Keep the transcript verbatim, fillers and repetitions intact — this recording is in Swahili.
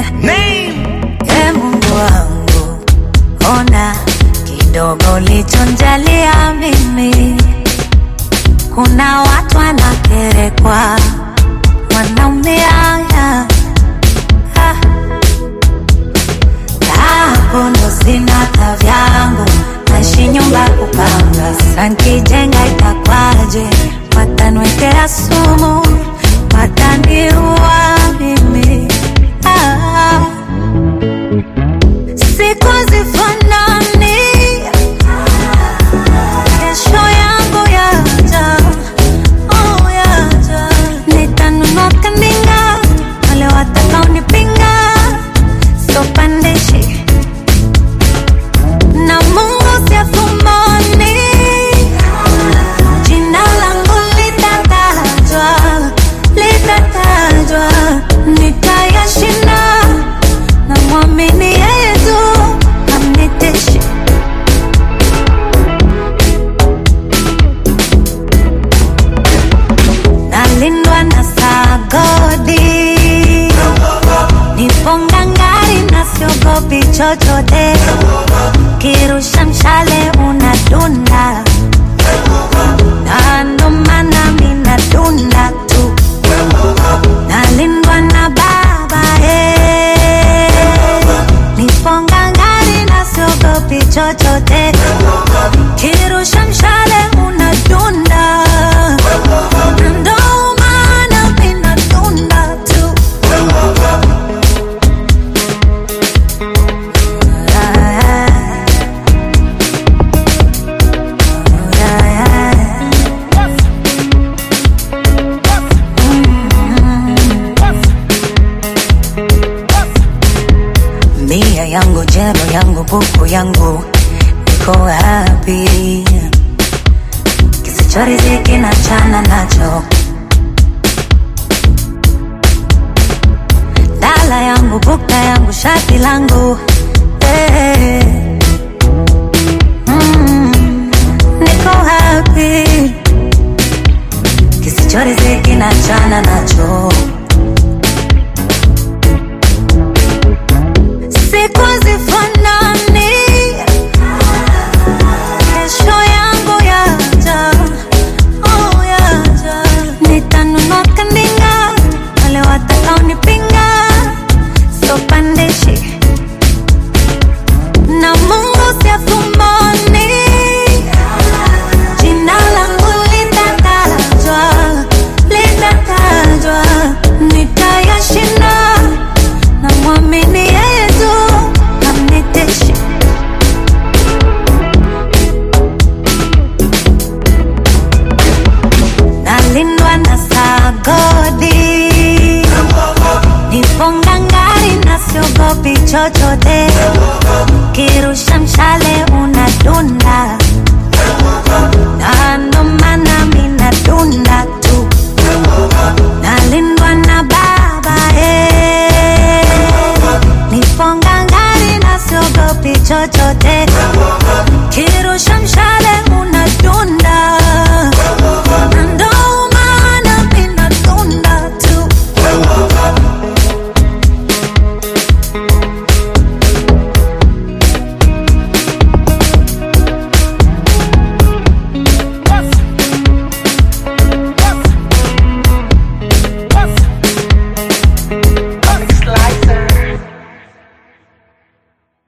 Name. E Mungu wangu, ona kidogo ulichonijalia mimi. Kuna watu wanakerekwa, wanaumia. Hapo ndo sina tavyangu, naishi nyumba kupanga. Sanki jenga itakwaje, watanwekea sumu, wataniua mimi. ah. Siku zifanani, kesho yangu yaja, oh yaja. Nitanunua kandinga, wale watakaonipinga so pandishi. Na Mungu siafumani, jina langu litatajwa, litatajwa. Nitayashinda, na muamini yeye tu, hamniteshi. Nalindwa na sagodi, niponga ngari na siogopi chochote. Kirusha mshale unadunda, na ndo maana mina dunda tu. Nalindwa na baba, eh. Niponga ngari na siogopi chochote. Kirusha mshale unadunda, na ndo maana mina dunda tu. Mia yangu, jero yangu, buku yangu, niko happy. Kisichoriziki na chana nacho. Dala yangu, buka yangu, shati langu, eh. mm, Niko happy. Kisichoriziki na chana nacho. Siku zifanani, kesho yangu yaja, oh yaja. Nitanunua kandinga, wale watakaonipinga so pandishi. Na Mungu siafumani, jina langu litatajwa, litatajwa. Nitayashinda, na muamini yeye tu, hamniteshi. Nalindwa na sagodi, niponga ngari na siogopi chochote. Kirusha mshale unadunda, na ndo maana mina dunda tu. Nalindwa na baba, eh. Niponga ngari na siogopi chochote.